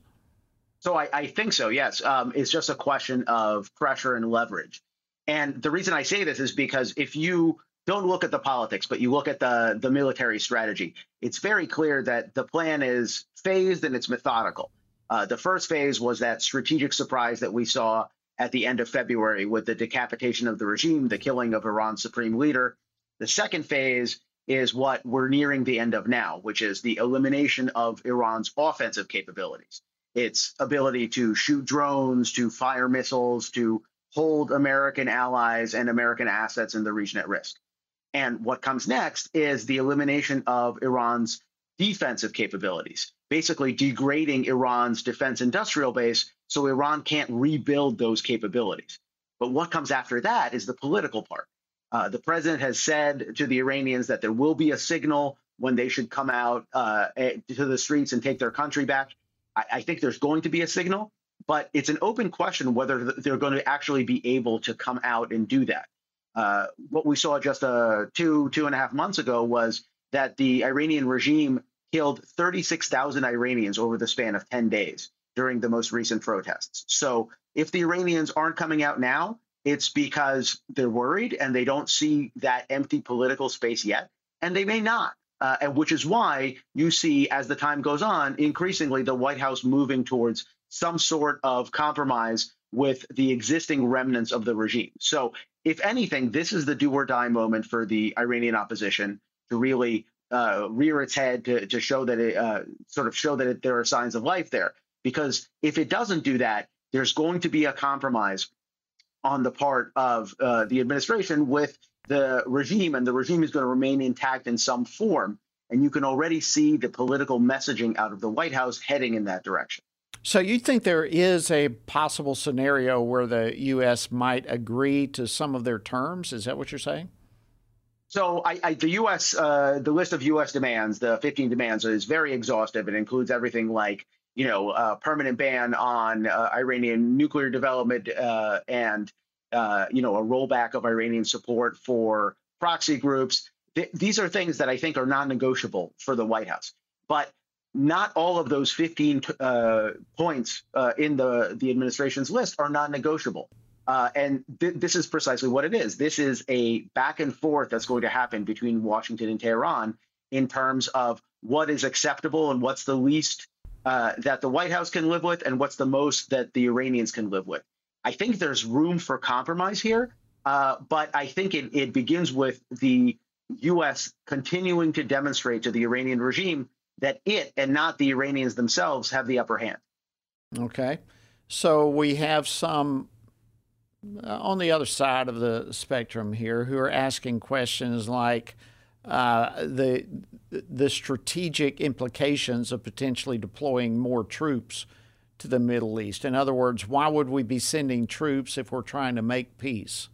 So I, I think so, yes. Um, it's just a question of pressure and leverage. And the reason I say this is because if you don't look at the politics, but you look at the, the military strategy, it's very clear that the plan is phased and it's methodical. Uh, the first phase was that strategic surprise that we saw at the end of February with the decapitation of the regime, the killing of Iran's supreme leader. The second phase is what we're nearing the end of now, which is the elimination of Iran's offensive capabilities. Its ability to shoot drones, to fire missiles, to hold American allies and American assets in the region at risk. And what comes next is the elimination of Iran's defensive capabilities, basically degrading Iran's defense industrial base so Iran can't rebuild those capabilities. But what comes after that is the political part. Uh, the president has said to the Iranians that there will be a signal when they should come out uh, to the streets and take their country back. I, I think there's going to be a signal, but it's an open question whether they're going to actually be able to come out and do that. Uh, what we saw just uh, two, two and a half months ago was that the Iranian regime killed thirty-six thousand Iranians over the span of ten days during the most recent protests. So if the Iranians aren't coming out now, it's because they're worried and they don't see that empty political space yet, and they may not, uh, and which is why you see, as the time goes on, increasingly the White House moving towards some sort of compromise with the existing remnants of the regime. So if anything, this is the do or die moment for the Iranian opposition to really uh, rear its head, to, to show that it uh, sort of show that it, there are signs of life there. Because if it doesn't do that, there's going to be a compromise on the part of uh, the administration with the regime, and the regime is going to remain intact in some form. And you can already see the political messaging out of the White House heading in that direction. So you think there is a possible scenario where the U S might agree to some of their terms? Is that what you're saying? So I, I, the U S, uh, the list of U S demands, the fifteen demands, is very exhaustive. It includes everything like, you know, a permanent ban on uh, Iranian nuclear development uh, and, uh, you know, a rollback of Iranian support for proxy groups. Th- these are things that I think are non-negotiable for the White House. But not all of those fifteen uh, points uh, in the, the administration's list are non-negotiable. Uh, and th this is precisely what it is. This is a back and forth that's going to happen between Washington and Tehran in terms of what is acceptable and what's the least uh, that the White House can live with and what's the most that the Iranians can live with. I think there's room for compromise here, uh, but I think it, it begins with the U S continuing to demonstrate to the Iranian regime that it and not the Iranians themselves have the upper hand. Okay. So we have some uh, on the other side of the spectrum here who are asking questions like uh, the the strategic implications of potentially deploying more troops to the Middle East. In other words, why would we be sending troops if we're trying to make peace?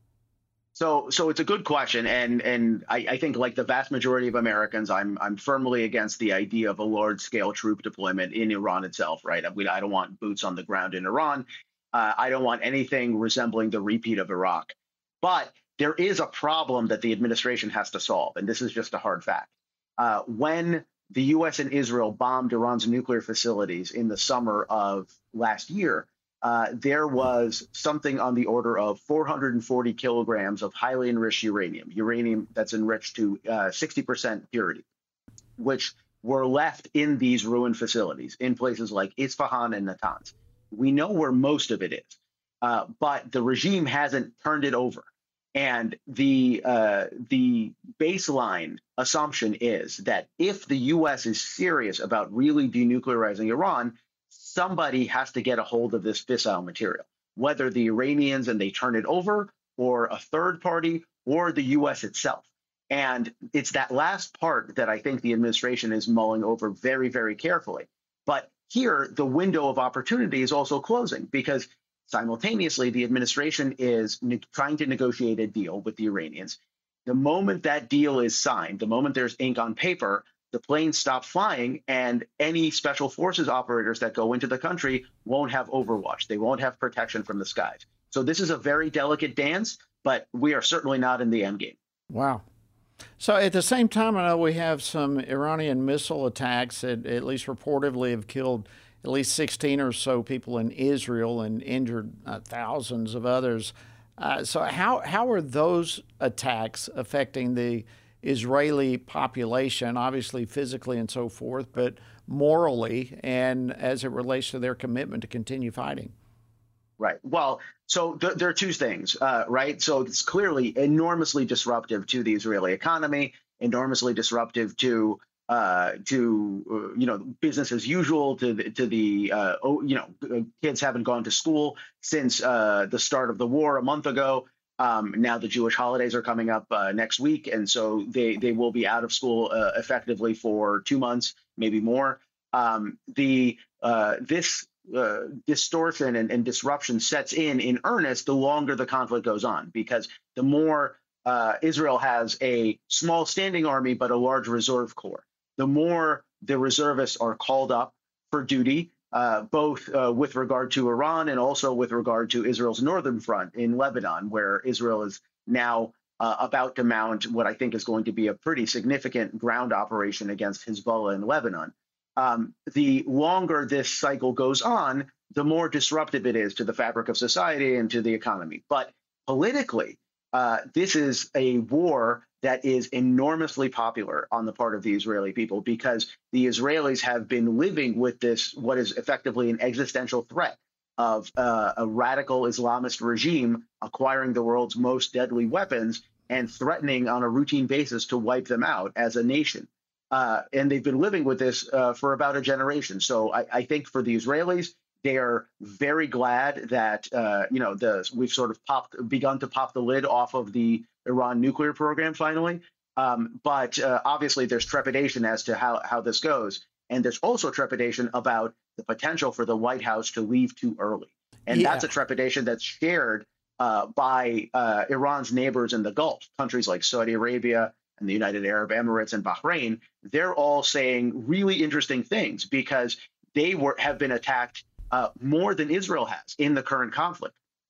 So, so it's a good question, and and I, I think, like the vast majority of Americans, I'm I'm firmly against the idea of a large-scale troop deployment in Iran itself. Right? I, I don't want boots on the ground in Iran. Uh, I don't want anything resembling the repeat of Iraq. But there is a problem that the administration has to solve, and this is just a hard fact. Uh, when the U S and Israel bombed Iran's nuclear facilities in the summer of last year, Uh, there was something on the order of four hundred forty kilograms of highly enriched uranium, uranium that's enriched to uh, sixty percent purity, which were left in these ruined facilities in places like Isfahan and Natanz. We know where most of it is, uh, but the regime hasn't turned it over. And the uh, the baseline assumption is that if the U S is serious about really denuclearizing Iran, somebody has to get a hold of this fissile material, whether the Iranians and they turn it over, or a third party, or the U S itself. And it's that last part that I think the administration is mulling over very, very carefully. But here, the window of opportunity is also closing, because simultaneously, the administration is trying to negotiate a deal with the Iranians. The moment that deal is signed, the moment there's ink on paper, the planes stop flying, and any special forces operators that go into the country won't have overwatch. They won't have protection from the skies. So this is a very delicate dance, but we are certainly not in the end game. Wow. So at the same time, I know we have some Iranian missile attacks that at least reportedly have killed at least sixteen or so people in Israel and injured uh, thousands of others. Uh, so how, how are those attacks affecting the Israeli population, obviously physically and so forth, but morally and as it relates to their commitment to continue fighting? Right. Well, so th there are two things, uh, right? So it's clearly enormously disruptive to the Israeli economy, enormously disruptive to uh, to uh, you know, business as usual, to the, to the uh, oh, you know, kids haven't gone to school since uh, the start of the war a month ago. Um, now the Jewish holidays are coming up uh, next week, and so they they will be out of school uh, effectively for two months, maybe more. Um, the uh, this uh, distortion and, and disruption sets in in earnest the longer the conflict goes on, because the more uh, Israel has a small standing army but a large reserve corps, the more the reservists are called up for duty. Uh, both uh, with regard to Iran and also with regard to Israel's northern front in Lebanon, where Israel is now uh, about to mount what I think is going to be a pretty significant ground operation against Hezbollah in Lebanon. Um, the longer this cycle goes on, the more disruptive it is to the fabric of society and to the economy. But politically, uh, this is a war that is enormously popular on the part of the Israeli people, because the Israelis have been living with this, what is effectively an existential threat of uh, a radical Islamist regime acquiring the world's most deadly weapons and threatening on a routine basis to wipe them out as a nation. Uh, and they've been living with this uh, for about a generation. So I, I think for the Israelis, they are very glad that, uh, you know, the, we've sort of popped, begun to pop the lid off of the Iran nuclear program finally. Um, but uh, obviously there's trepidation as to how, how this goes. And there's also trepidation about the potential for the White House to leave too early. And yeah. that's a trepidation that's shared uh, by uh, Iran's neighbors in the Gulf, countries like Saudi Arabia and the United Arab Emirates and Bahrain. They're all saying really interesting things, because they were have been attacked Uh, more than Israel has in the current conflict.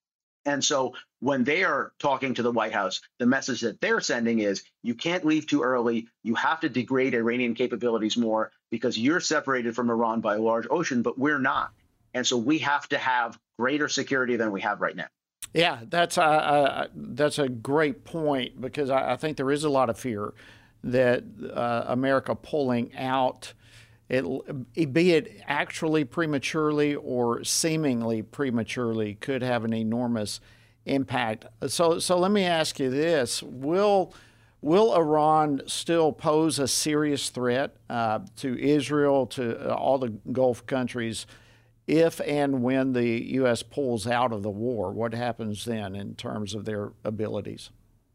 And so when they are talking to the White House, the message that they're sending is you can't leave too early. You have to degrade Iranian capabilities more because you're separated from Iran by a large ocean, but we're not. And so we have to have greater security than we have right now. Yeah, that's a, uh, that's a great point, because I, I think there is a lot of fear that uh, America pulling out, it, be it actually prematurely or seemingly prematurely, could have an enormous impact. So, so let me ask you this: Will will Iran still pose a serious threat uh, to Israel, to uh, all the Gulf countries, if and when the U S pulls out of the war? What happens then in terms of their abilities?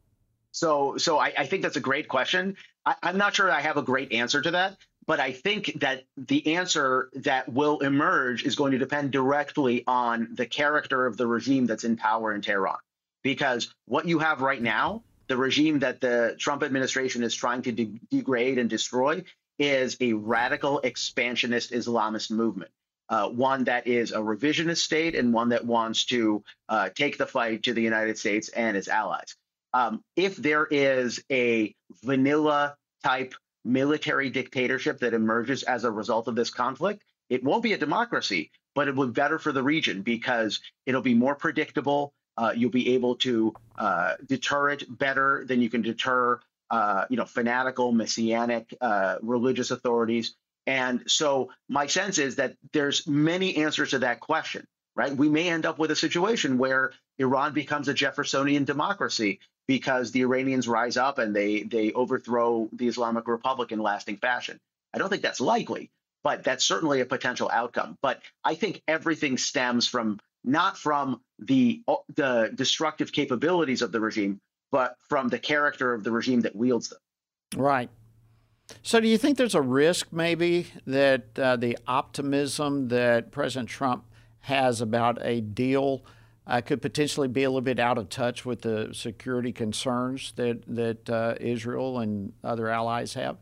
So, so I, I think that's a great question. I, I'm not sure I have a great answer to that, but I think that the answer that will emerge is going to depend directly on the character of the regime that's in power in Tehran. Because what you have right now, the regime that the Trump administration is trying to de- degrade and destroy, is a radical expansionist Islamist movement. Uh, one that is a revisionist state and one that wants to uh, take the fight to the United States and its allies. Um, if there is a vanilla type military dictatorship that emerges as a result of this conflict, it won't be a democracy, but it will be better for the region because it'll be more predictable. Uh, you'll be able to uh, deter it better than you can deter, uh, you know, fanatical, messianic uh, religious authorities. And so my sense is that there's many answers to that question, right? We may end up with a situation where Iran becomes a Jeffersonian democracy because the Iranians rise up and they they overthrow the Islamic Republic in lasting fashion. I don't think that's likely, but that's certainly a potential outcome. But I think everything stems from not from the the destructive capabilities of the regime, but from the character of the regime that wields them. Right. So do you think there's a risk maybe that uh, the optimism that President Trump has about a deal uh, could potentially be a little bit out of touch with the security concerns that, that uh, Israel and other allies have?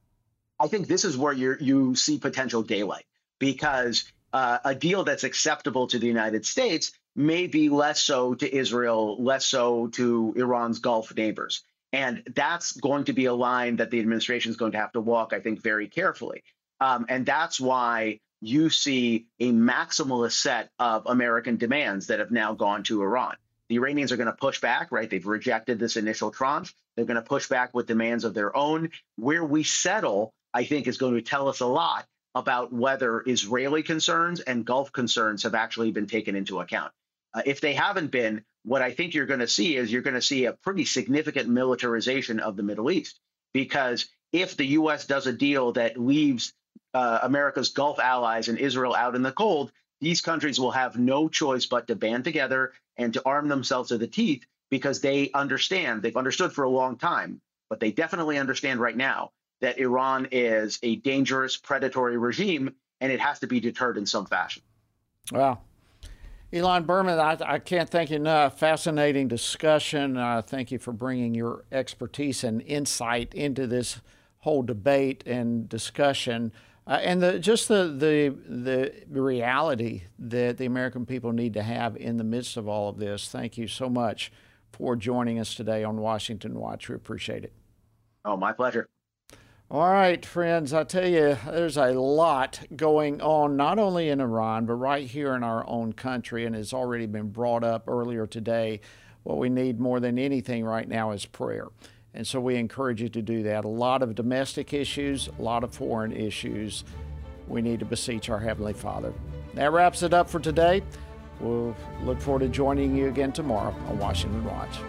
I think this is where you you see potential daylight, because uh, a deal that's acceptable to the United States may be less so to Israel, less so to Iran's Gulf neighbors. And that's going to be a line that the administration is going to have to walk, I think, very carefully. Um, and that's why you see a maximalist set of American demands that have now gone to Iran. The Iranians are going to push back, right? They've rejected this initial tranche. They're going to push back with demands of their own. Where we settle, I think, is going to tell us a lot about whether Israeli concerns and Gulf concerns have actually been taken into account. Uh, if they haven't been, what I think you're going to see is you're going to see a pretty significant militarization of the Middle East, because if the U S does a deal that leaves uh, America's Gulf allies and Israel out in the cold, these countries will have no choice but to band together and to arm themselves to the teeth, because they understand, they've understood for a long time, but they definitely understand right now that Iran is a dangerous, predatory regime, and it has to be deterred in some fashion. Wow. Elon Berman, I, I can't thank you enough. Fascinating discussion. Uh, thank you for bringing your expertise and insight into this whole debate and discussion, uh, and the, just the, the the reality that the American people need to have in the midst of all of this. Thank you so much for joining us today on Washington Watch. We appreciate it. Oh, my pleasure. All right, friends, I tell you, there's a lot going on, not only in Iran, but right here in our own country, and it's already been brought up earlier today. What we need more than anything right now is prayer. And so we encourage you to do that. A lot of domestic issues, a lot of foreign issues. We need to beseech our Heavenly Father. That wraps it up for today. We'll look forward to joining you again tomorrow on Washington Watch.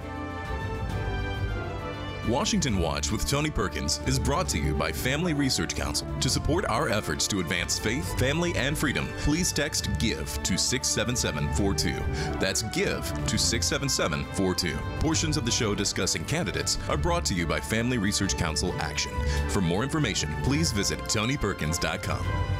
Washington Watch with Tony Perkins is brought to you by Family Research Council. To support our efforts to advance faith, family, and freedom, please text GIVE to six seven seven four two. That's GIVE to six seven seven four two. Portions of the show discussing candidates are brought to you by Family Research Council Action. For more information, please visit tony perkins dot com.